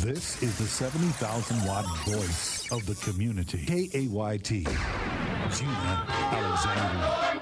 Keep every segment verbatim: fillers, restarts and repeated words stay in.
This is the seventy thousand watt voice of the community. K A Y T, Gina Alexandria.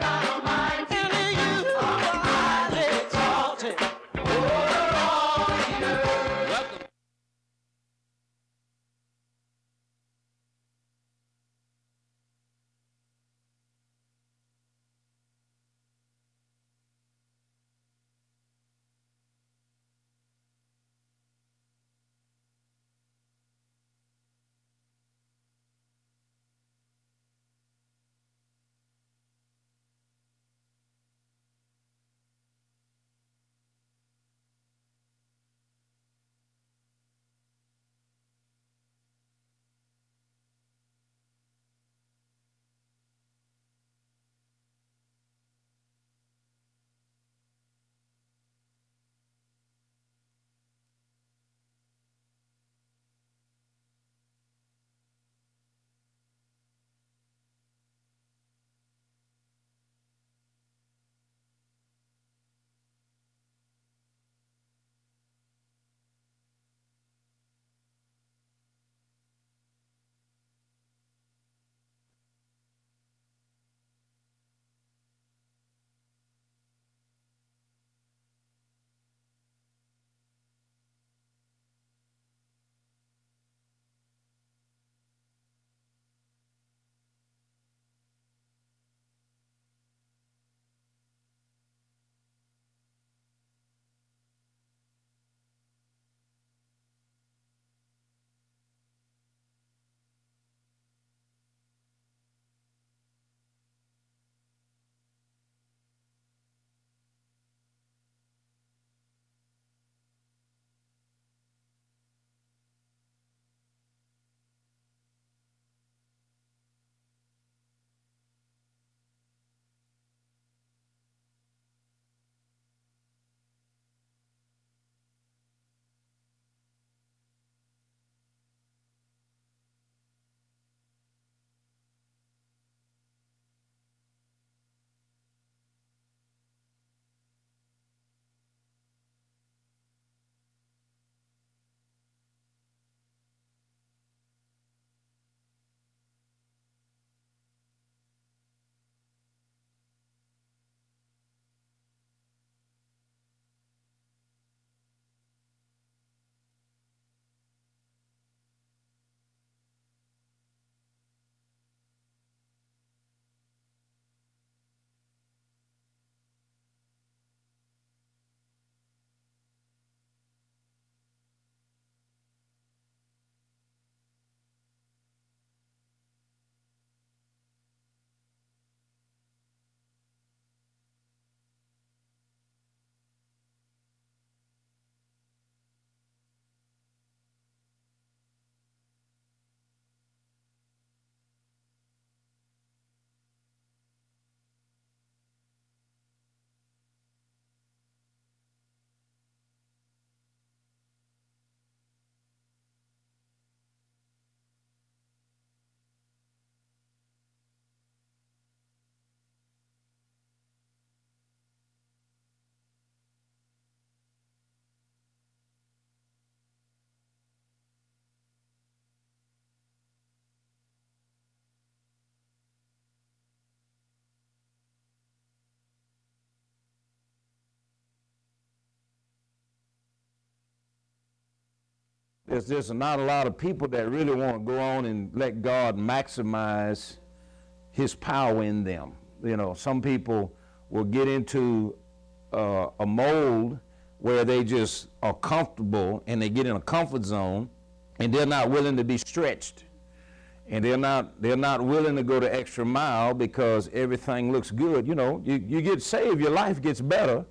There's just not a lot of people that really want to go on and let God maximize his power in them. You know, some people will get into uh, a mold where they just are comfortable and they get in a comfort zone and they're not willing to be stretched. And they're not they're not willing to go the extra mile because everything looks good. You know, you, you get saved, your life gets better.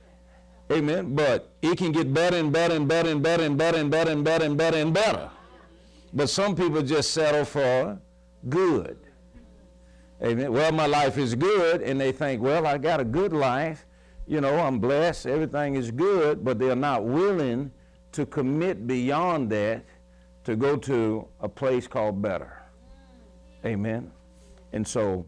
Amen. But it can get better and better and better and better and better and better and better and better and better. But some people just settle for good. Amen. Well, my life is good, and they think, well, I got a good life. You know, I'm blessed. Everything is good, but they're not willing to commit beyond that to go to a place called better. Amen. And so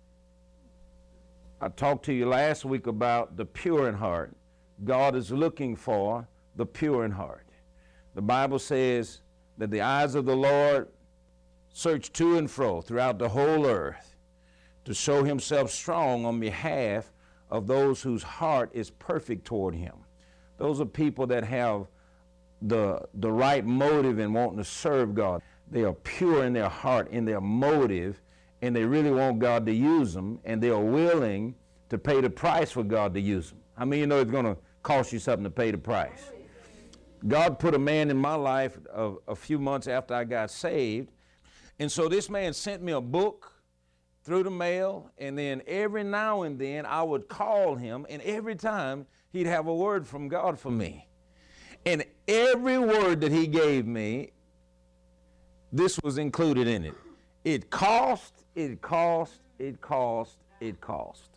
I talked to you last week about the pure in heart. God is looking for the pure in heart. The Bible says that the eyes of the Lord search to and fro throughout the whole earth to show himself strong on behalf of those whose heart is perfect toward him. Those are people that have the, the right motive in wanting to serve God. They are pure in their heart, in their motive, and they really want God to use them, and they are willing to pay the price for God to use them. How many of you know it's going to cost you something to pay the price? God put a man in my life a, a few months after I got saved, and so this man sent me a book through the mail, and then every now and then I would call him, and every time he'd have a word from God for me. And every word that he gave me, this was included in it. It cost, it cost, it cost, it cost.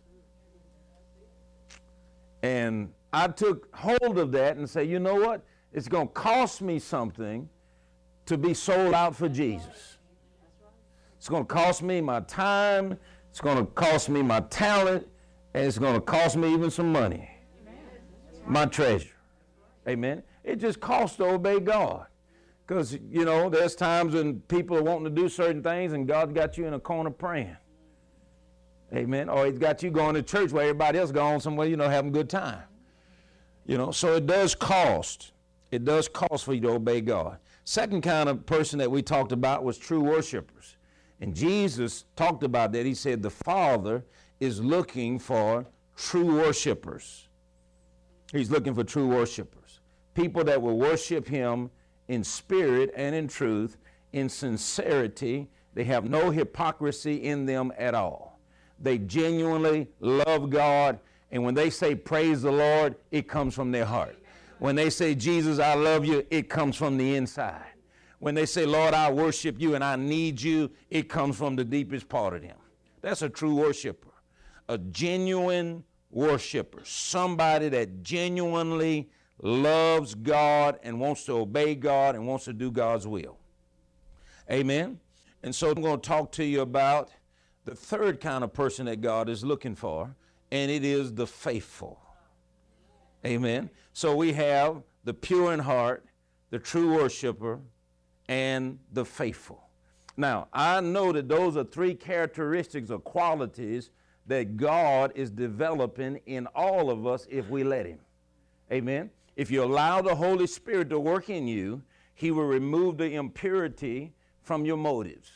And I took hold of that and said, you know what? It's going to cost me something to be sold out for Jesus. It's going to cost me my time. It's going to cost me my talent. And it's going to cost me even some money. My treasure. Amen. It just costs to obey God. Because, you know, there's times when people are wanting to do certain things and God's got you in a corner praying. Amen. Or he's got you going to church where everybody else going somewhere, you know, having a good time. You know, so it does cost. It does cost for you to obey God. Second kind of person that we talked about was true worshipers. And Jesus talked about that. He said the Father is looking for true worshipers. He's looking for true worshipers. People that will worship him in spirit and in truth, in sincerity. They have no hypocrisy in them at all. They genuinely love God, and when they say praise the Lord, it comes from their heart. When they say, Jesus, I love you, it comes from the inside. When they say, Lord, I worship you and I need you, it comes from the deepest part of them. That's a true worshiper, a genuine worshiper, somebody that genuinely loves God and wants to obey God and wants to do God's will. Amen. And so I'm going to talk to you about the third kind of person that God is looking for, and it is the faithful. Amen. So we have the pure in heart, the true worshiper, and the faithful. Now, I know that those are three characteristics or qualities that God is developing in all of us if we let him. Amen. If you allow the Holy Spirit to work in you, he will remove the impurity from your motives.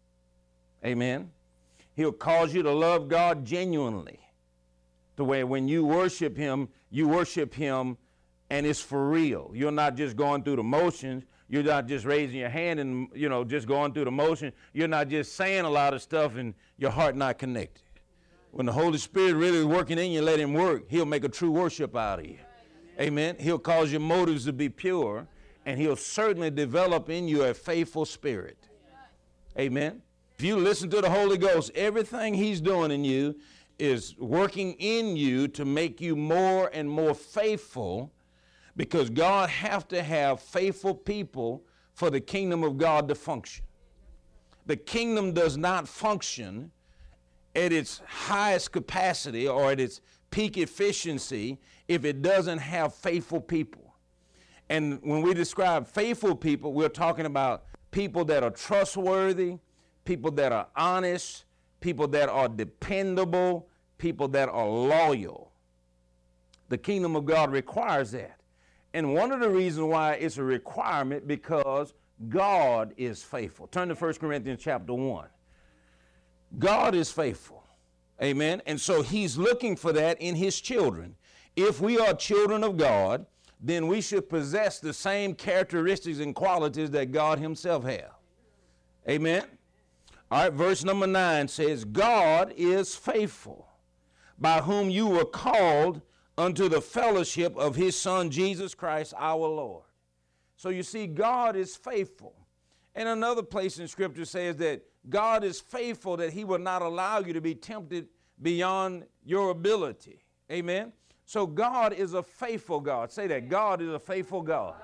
Amen. He'll cause you to love God genuinely, to where when you worship him, you worship him and it's for real. You're not just going through the motions. You're not just raising your hand and, you know, just going through the motion. You're not just saying a lot of stuff and your heart not connected. When the Holy Spirit really is working in you, let him work. He'll make a true worship out of you. Amen. He'll cause your motives to be pure, and he'll certainly develop in you a faithful spirit. Amen. If you listen to the Holy Ghost, everything he's doing in you is working in you to make you more and more faithful, because God has to have faithful people for the kingdom of God to function. The kingdom does not function at its highest capacity or at its peak efficiency if it doesn't have faithful people. And when we describe faithful people, we're talking about people that are trustworthy, people that are honest, people that are dependable, people that are loyal. The kingdom of God requires that. And one of the reasons why it's a requirement, because God is faithful. Turn to First Corinthians chapter one. God is faithful. Amen. And so he's looking for that in his children. If we are children of God, then we should possess the same characteristics and qualities that God himself has. Amen. All right, verse number nine says, God is faithful, by whom you were called unto the fellowship of his Son, Jesus Christ, our Lord. So you see, God is faithful. And another place in Scripture says that God is faithful, that he will not allow you to be tempted beyond your ability. Amen. So God is a faithful God. Say that. God is a faithful God.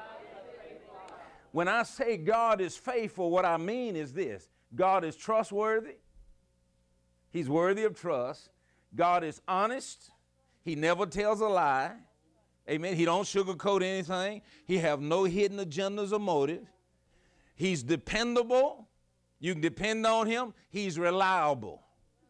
When I say God is faithful, what I mean is this. God is trustworthy. He's worthy of trust. God is honest. He never tells a lie. Amen. He don't sugarcoat anything. He have no hidden agendas or motive. He's dependable. You can depend on him. He's reliable.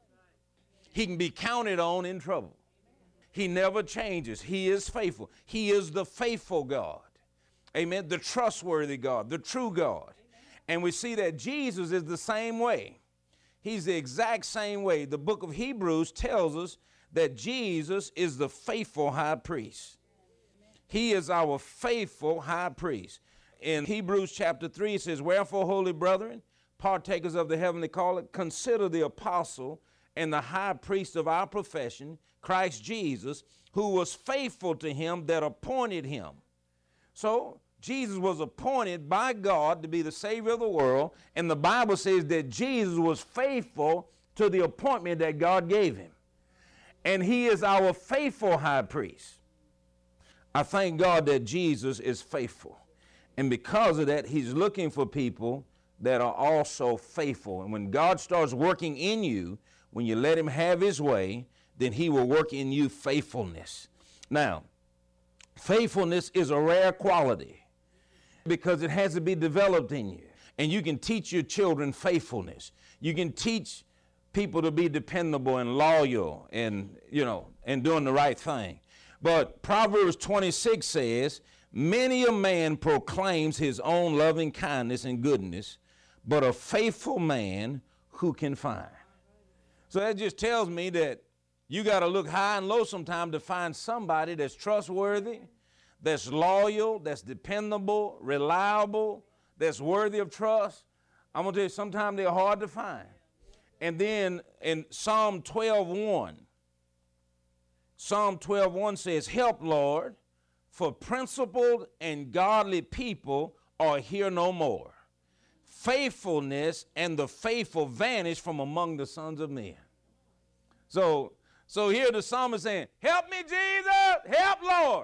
He can be counted on in trouble. He never changes. He is faithful. He is the faithful God. Amen. The trustworthy God, the true God. And we see that Jesus is the same way. He's the exact same way. The book of Hebrews tells us that Jesus is the faithful high priest. He is our faithful high priest. In Hebrews chapter three, it says, wherefore, holy brethren, partakers of the heavenly calling, consider the apostle and the high priest of our profession, Christ Jesus, who was faithful to him that appointed him. So Jesus was appointed by God to be the Savior of the world, and the Bible says that Jesus was faithful to the appointment that God gave him. And he is our faithful high priest. I thank God that Jesus is faithful. And because of that, he's looking for people that are also faithful. And when God starts working in you, when you let him have his way, then he will work in you faithfulness. Now, faithfulness is a rare quality because it has to be developed in you. And you can teach your children faithfulness. You can teach people to be dependable and loyal and, you know, and doing the right thing. But Proverbs twenty-six says, many a man proclaims his own loving kindness and goodness, but a faithful man who can find. So that just tells me that you got to look high and low sometime to find somebody that's trustworthy, that's loyal, that's dependable, reliable, that's worthy of trust. I'm going to tell you, sometimes they're hard to find. And then in Psalm twelve one, Psalm twelve one says, help, Lord, for principled and godly people are here no more. Faithfulness and the faithful vanish from among the sons of men. So, so here the psalmist saying, help me, Jesus, help, Lord.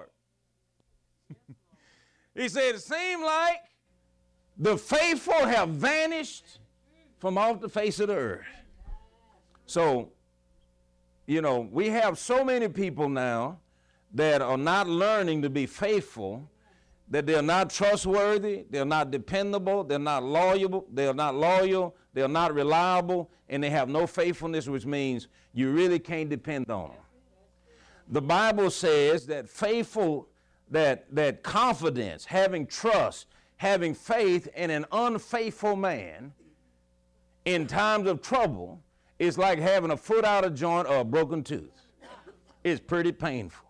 He said, it seemed like the faithful have vanished from off the face of the earth. So, you know, we have so many people now that are not learning to be faithful, that they're not trustworthy, they're not dependable, they're not loyal, they're not loyal, they're not reliable, and they have no faithfulness, which means you really can't depend on them. The Bible says that faithful, that, that confidence, having trust, having faith in an unfaithful man in times of trouble is like having a foot out of joint or a broken tooth. It's pretty painful.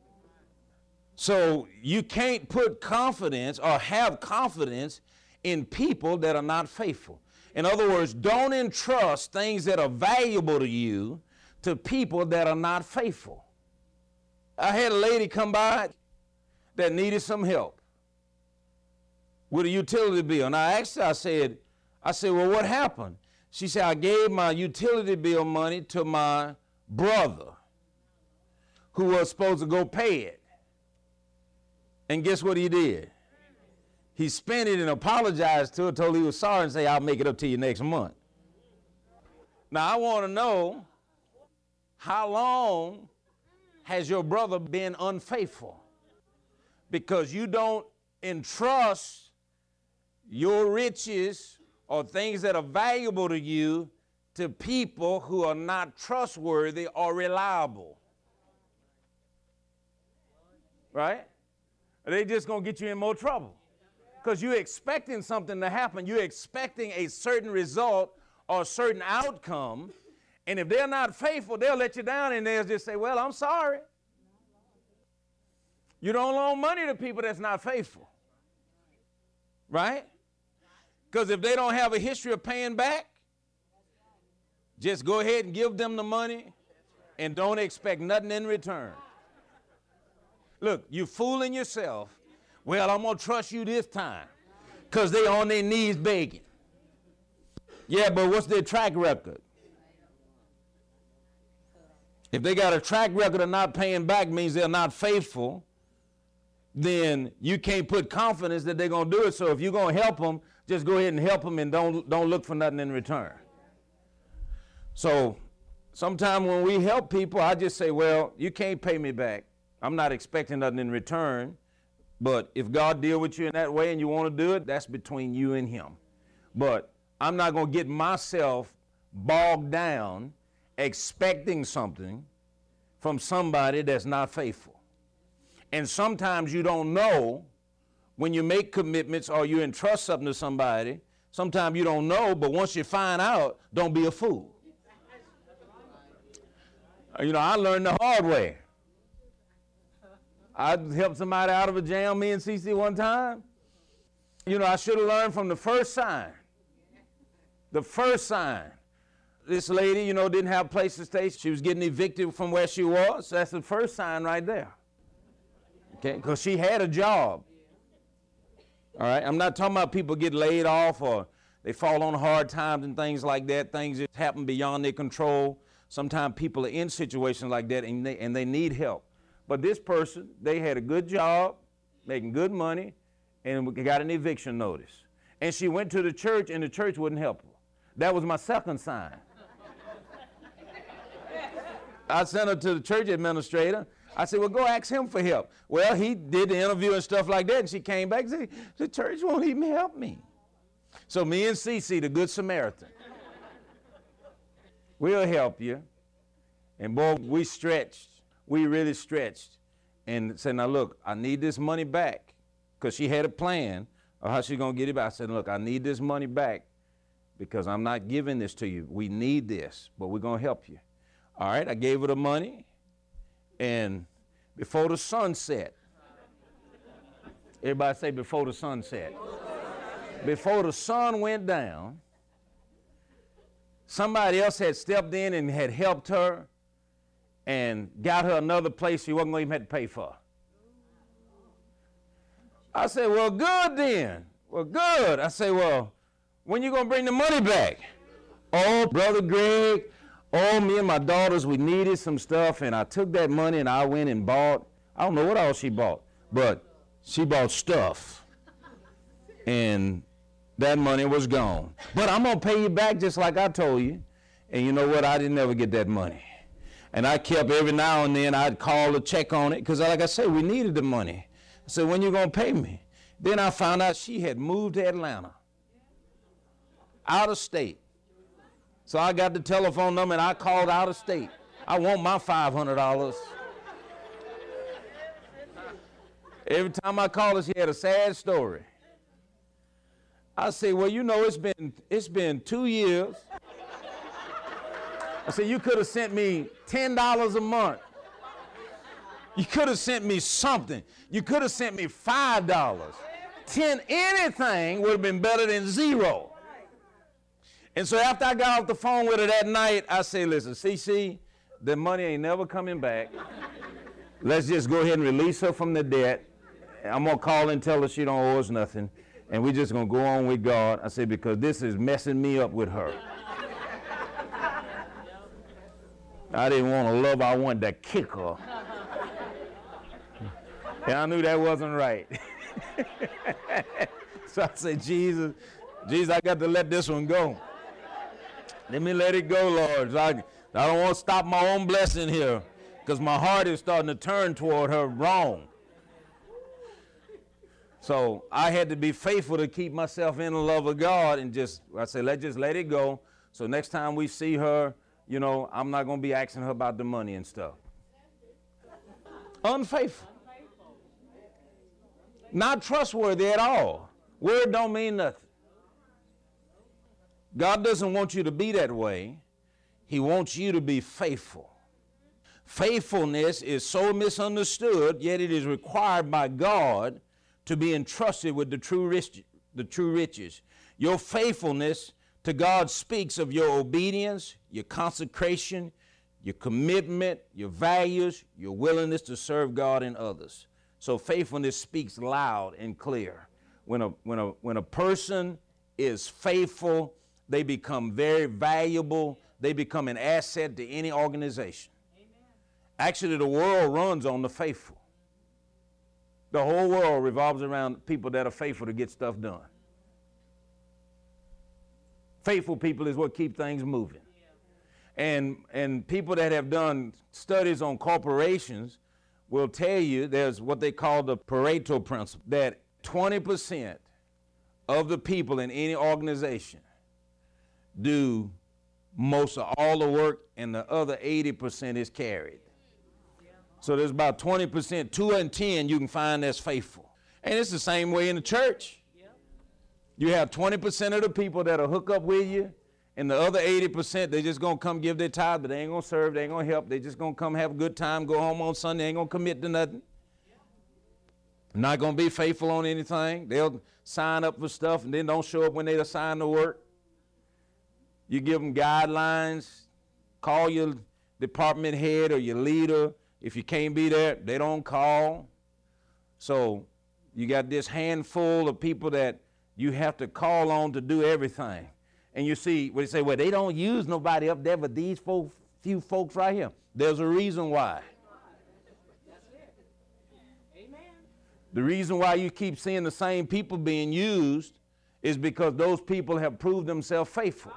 So you can't put confidence or have confidence in people that are not faithful. In other words, don't entrust things that are valuable to you to people that are not faithful. I had a lady come by that needed some help with a utility bill. And I asked her, I said, I said, well, what happened? She said, I gave my utility bill money to my brother who was supposed to go pay it. And guess what he did? He spent it and apologized to her, told her he was sorry and say, I'll make it up to you next month. Now, I want to know, how long has your brother been unfaithful? Because you don't entrust your riches or things that are valuable to you to people who are not trustworthy or reliable. Right? They just going to get you in more trouble. Because you're expecting something to happen. You're expecting a certain result or a certain outcome. And if they're not faithful, they'll let you down and they'll just say, well, I'm sorry. You don't loan money to people that's not faithful. Right? Because if they don't have a history of paying back, just go ahead and give them the money and don't expect nothing in return. Look, you're fooling yourself. Well, I'm going to trust you this time because they on their knees begging. Yeah, but what's their track record? If they got a track record of not paying back means they're not faithful, then you can't put confidence that they're going to do it. So if you're going to help them, just go ahead and help them and don't, don't look for nothing in return. So sometimes when we help people, I just say, well, you can't pay me back. I'm not expecting nothing in return, but if God deal with you in that way and you want to do it, that's between you and him. But I'm not going to get myself bogged down expecting something from somebody that's not faithful. And sometimes you don't know when you make commitments or you entrust something to somebody. Sometimes you don't know, but once you find out, don't be a fool. You know, I learned the hard way. I helped somebody out of a jam, me and Cece one time. You know, I should have learned from the first sign. The first sign. This lady, you know, didn't have a place to stay. She was getting evicted from where she was. That's the first sign right there. Okay, because she had a job. All right, I'm not talking about people get laid off or they fall on hard times and things like that. Things that happen beyond their control. Sometimes people are in situations like that and they, and they need help. But this person, they had a good job, making good money, and got an eviction notice. And she went to the church, and the church wouldn't help her. That was my second sign. I sent her to the church administrator. I said, well, go ask him for help. Well, he did the interview and stuff like that, and she came back and said, the church won't even help me. So me and Cece, the Good Samaritan, we'll help you. And boy, we stretched. We really stretched and said, now look, I need this money back, because she had a plan of how she's going to get it back. I said, look, I need this money back because I'm not giving this to you. We need this, but we're going to help you. All right, I gave her the money, and before the sun set, everybody say before the sun set. Before the sun went down, somebody else had stepped in and had helped her and got her another place she wasn't going to even have to pay for. I said, well, good then. Well, good. I said, well, when you going to bring the money back? Oh, Brother Greg, oh, me and my daughters, we needed some stuff, and I took that money and I went and bought, I don't know what all she bought, but she bought stuff. And that money was gone. But I'm going to pay you back just like I told you. And you know what? I didn't ever get that money. And I kept every now and then, I'd call to check on it, because like I said, we needed the money. I said, when you going to pay me? Then I found out she had moved to Atlanta, out of state. So I got the telephone number and I called out of state. I want my five hundred dollars. Every time I called her, she had a sad story. I say, well, you know, it's been, it's been two years. I said, you could have sent me ten dollars a month. You could have sent me something. You could have sent me five dollars. ten, anything would have been better than zero. And so after I got off the phone with her that night, I say, listen, C C, the money ain't never coming back. Let's just go ahead and release her from the debt. I'm going to call and tell her she don't owe us nothing. And we're just going to go on with God. I say, because this is messing me up with her. I didn't want to love her, I wanted to kick her. And I knew that wasn't right. So I said, Jesus, Jesus, I got to let this one go. Let me let it go, Lord. So I, I don't want to stop my own blessing here, because my heart is starting to turn toward her wrong. So I had to be faithful to keep myself in the love of God, and just, I said, let's just let it go. So next time we see her, you know, I'm not going to be asking her about the money and stuff. Unfaithful. Not trustworthy at all. Word don't mean nothing. God doesn't want you to be that way. He wants you to be faithful. Faithfulness is so misunderstood, yet it is required by God to be entrusted with the true rich, the true riches. Your faithfulness to God speaks of your obedience, your consecration, your commitment, your values, your willingness to serve God and others. So faithfulness speaks loud and clear. When a, when a, when a person is faithful, they become very valuable. They become an asset to any organization. Amen. Actually, the world runs on the faithful. The whole world revolves around people that are faithful to get stuff done. Faithful people is what keep things moving. Yeah. And, and people that have done studies on corporations will tell you there's what they call the Pareto principle, that twenty percent of the people in any organization do most of all the work, and the other eighty percent is carried. So there's about twenty percent, two and ten you can find that's faithful. And it's the same way in the church. You have twenty percent of the people that'll hook up with you, and the other eighty percent, they just gonna come give their tithe, but they ain't gonna serve, they ain't gonna help, they just gonna come have a good time, go home on Sunday, ain't gonna commit to nothing. Not gonna be faithful on anything. They'll sign up for stuff and then don't show up when they assign the work. You give them guidelines, call your department head or your leader. If you can't be there, they don't call. So you got this handful of people that you have to call on to do everything. And you see, when they say, well, they don't use nobody up there but these fo- few folks right here. There's a reason why. The reason why you keep seeing the same people being used is because those people have proved themselves faithful.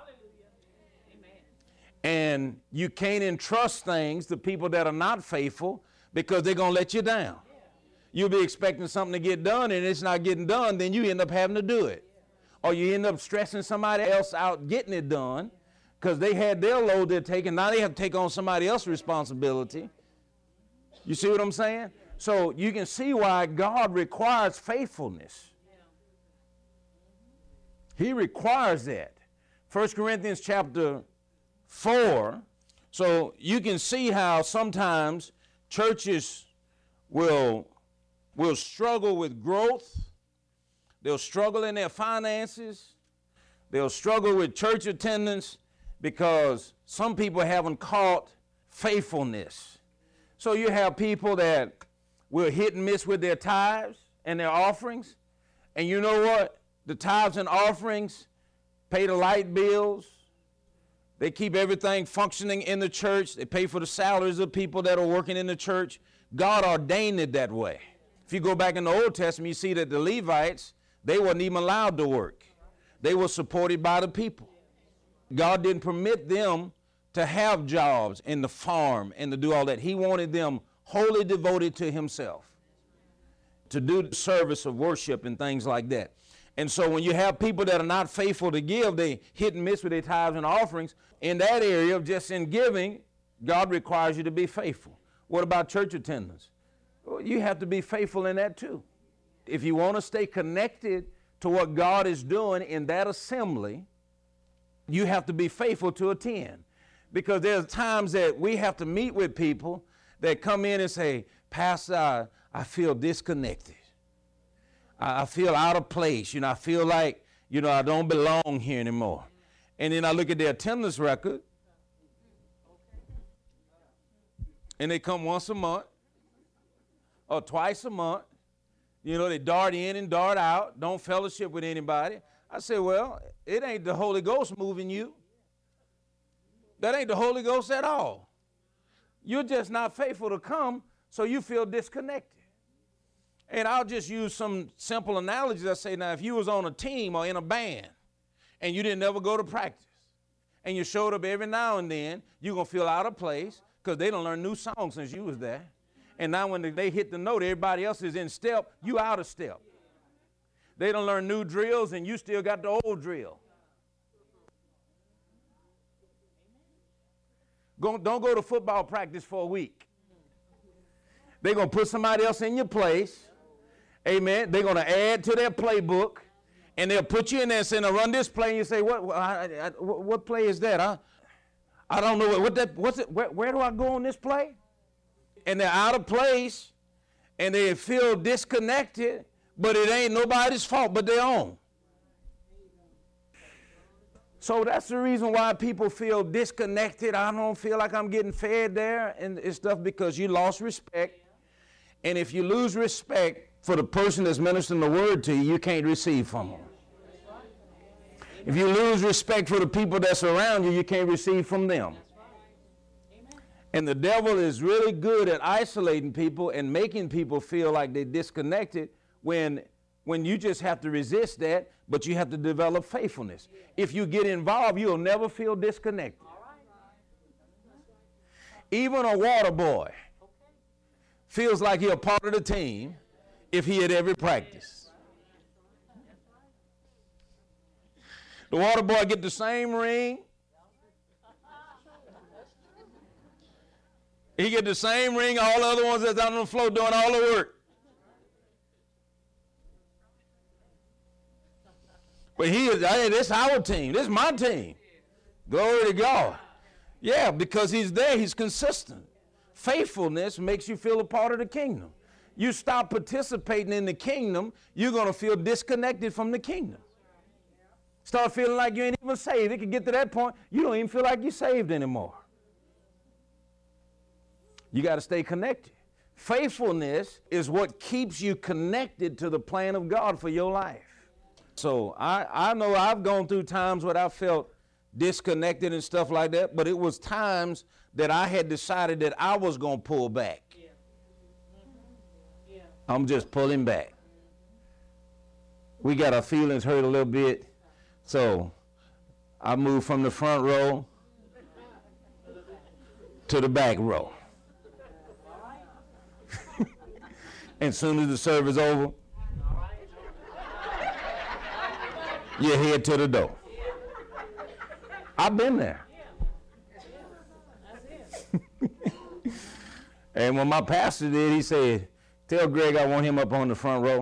And you can't entrust things to people that are not faithful because they're going to let you down. You'll be expecting something to get done and it's not getting done, then you end up having to do it. Or you end up stressing somebody else out getting it done because they had their load they're taking. Now they have to take on somebody else's responsibility. You see what I'm saying? So you can see why God requires faithfulness. He requires that. First Corinthians chapter four. So you can see how sometimes churches will, will struggle with growth. They'll struggle in their finances. They'll struggle with church attendance because some people haven't caught faithfulness. So you have people that will hit and miss with their tithes and their offerings. And you know what? The tithes and offerings pay the light bills. They keep everything functioning in the church. They pay for the salaries of people that are working in the church. God ordained it that way. If you go back in the Old Testament, you see that the Levites, they weren't even allowed to work. They were supported by the people. God didn't permit them to have jobs in the farm and to do all that. He wanted them wholly devoted to himself, to do the service of worship and things like that. And so when you have people that are not faithful to give, they hit and miss with their tithes and offerings. In that area of just in giving, God requires you to be faithful. What about church attendance? Well, you have to be faithful in that too. If you want to stay connected to what God is doing in that assembly, you have to be faithful to attend. Because there's times that we have to meet with people that come in and say, Pastor, I, I feel disconnected. I, I feel out of place. You know, I feel like, you know, I don't belong here anymore. And then I look at their attendance record, and they come once a month or twice a month. You know, they dart in and dart out, don't fellowship with anybody. I say, well, it ain't the Holy Ghost moving you. That ain't the Holy Ghost at all. You're just not faithful to come, so you feel disconnected. And I'll just use some simple analogies. I say, now, if you was on a team or in a band and you didn't ever go to practice and you showed up every now and then, you're going to feel out of place because they done learn new songs since you was there. And now when they hit the note, everybody else is in step, you out of step. They done learn new drills and you still got the old drill. Go, don't go to football practice for a week. They're going to put somebody else in your place. Amen. They're going to add to their playbook. And they'll put you in there and say, now run this play. And you say, what, I, I, what play is that? I, I don't know. What, what that, what's it, where, where do I go on this play? And they're out of place. And they feel disconnected. But it ain't nobody's fault but their own. So that's the reason why people feel disconnected. I don't feel like I'm getting fed there and it's stuff, because you lost respect. And if you lose respect for the person that's ministering the word to you, you can't receive from them. If you lose respect for the people that's around you, you can't receive from them. And the devil is really good at isolating people and making people feel like they're disconnected when when you just have to resist that, but you have to develop faithfulness. If you get involved, you'll never feel disconnected. Even a water boy feels like he's a part of the team if he at every practice. The water boy get the same ring. He get the same ring, all the other ones that's out on the floor doing all the work. But he is, hey, this is our team. This is my team. Glory to God. Yeah, because he's there. He's consistent. Faithfulness makes you feel a part of the kingdom. You stop participating in the kingdom, you're going to feel disconnected from the kingdom. Start feeling like you ain't even saved. It can get to that point, you don't even feel like you're saved anymore. You got to stay connected. Faithfulness is what keeps you connected to the plan of God for your life. So I, I know I've gone through times where I felt disconnected and stuff like that, but it was times that I had decided that I was going to pull back. Yeah. Yeah. I'm just pulling back. We got our feelings hurt a little bit, so I moved from the front row to the back row. And as soon as the service over, you head to the door. I've been there. And when my pastor did, he said, tell Greg I want him up on the front row.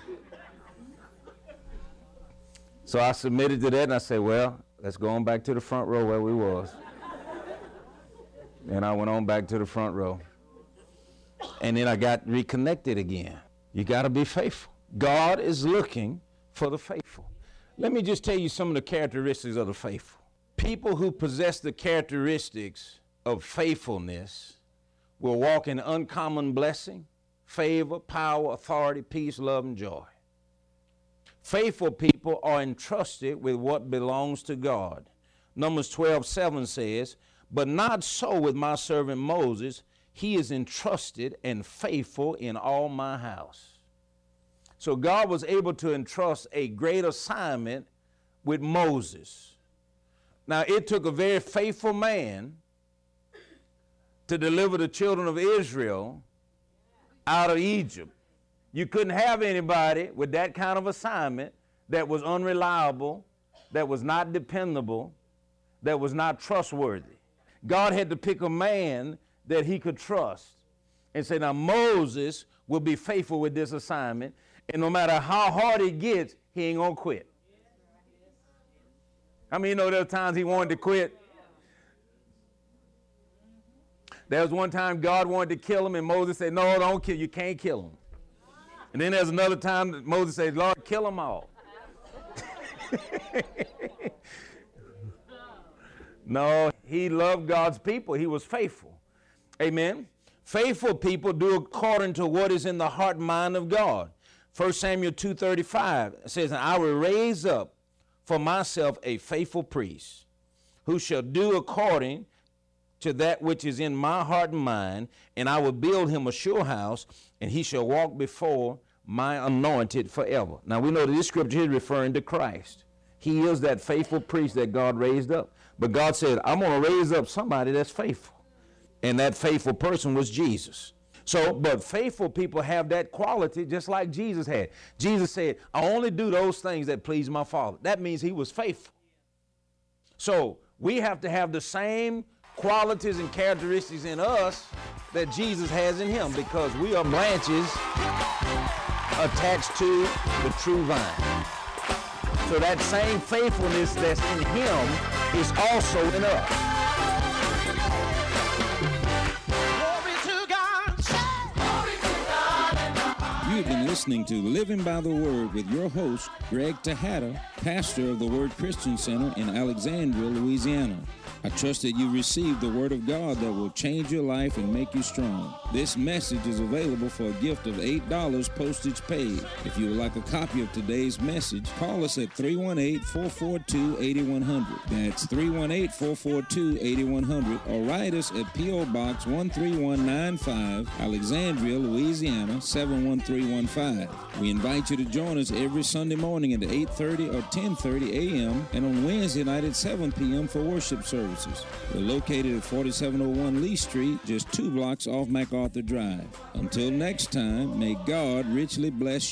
So I submitted to that, and I said, well, let's go on back to the front row where we was. And I went on back to the front row. And then I got reconnected again. You got to be faithful. God is looking for the faithful. Let me just tell you some of the characteristics of the faithful. People who possess the characteristics of faithfulness will walk in uncommon blessing, favor, power, authority, peace, love, and joy. Faithful people are entrusted with what belongs to God. Numbers twelve seven says, but not so with my servant Moses. He is entrusted and faithful in all my house. So God was able to entrust a great assignment with Moses. Now, it took a very faithful man to deliver the children of Israel out of Egypt. You couldn't have anybody with that kind of assignment that was unreliable, that was not dependable, that was not trustworthy. God had to pick a man that he could trust and say, now Moses will be faithful with this assignment, and no matter how hard it gets, he ain't gonna quit. I mean, you know, there were times he wanted to quit. There was one time God wanted to kill him, and Moses said, no, don't kill, you can't kill him. And then there's another time that Moses said, Lord, kill them all. No, he loved God's people. He was faithful. Amen. Faithful people do according to what is in the heart and mind of God. First Samuel two thirty-five says, and I will raise up for myself a faithful priest who shall do according to that which is in my heart and mind, and I will build him a sure house, and he shall walk before my anointed forever. Now we know that this scripture is referring to Christ. He is that faithful priest that God raised up. But God said, I'm going to raise up somebody that's faithful. And that faithful person was Jesus. So, but faithful people have that quality just like Jesus had. Jesus said, I only do those things that please my Father. That means he was faithful. So we have to have the same qualities and characteristics in us that Jesus has in him, because we are branches attached to the true vine. So that same faithfulness that's in him is also in us. You've been listening to Living by the Word with your host, Greg Tejada, pastor of the Word Christian Center in Alexandria, Louisiana. I trust that you received the Word of God that will change your life and make you strong. This message is available for a gift of eight dollars postage paid. If you would like a copy of today's message, call us at three one eight, four four two, eight one zero zero. That's three one eight, four four two, eight one zero zero, or write us at P O Box one three one nine five, Alexandria, Louisiana, seven one three one five. We invite you to join us every Sunday morning at eight thirty or ten thirty a m and on Wednesday night at seven p m for worship service. services. We're located at forty-seven oh one Lee Street, just two blocks off MacArthur Drive. Until next time, may God richly bless you.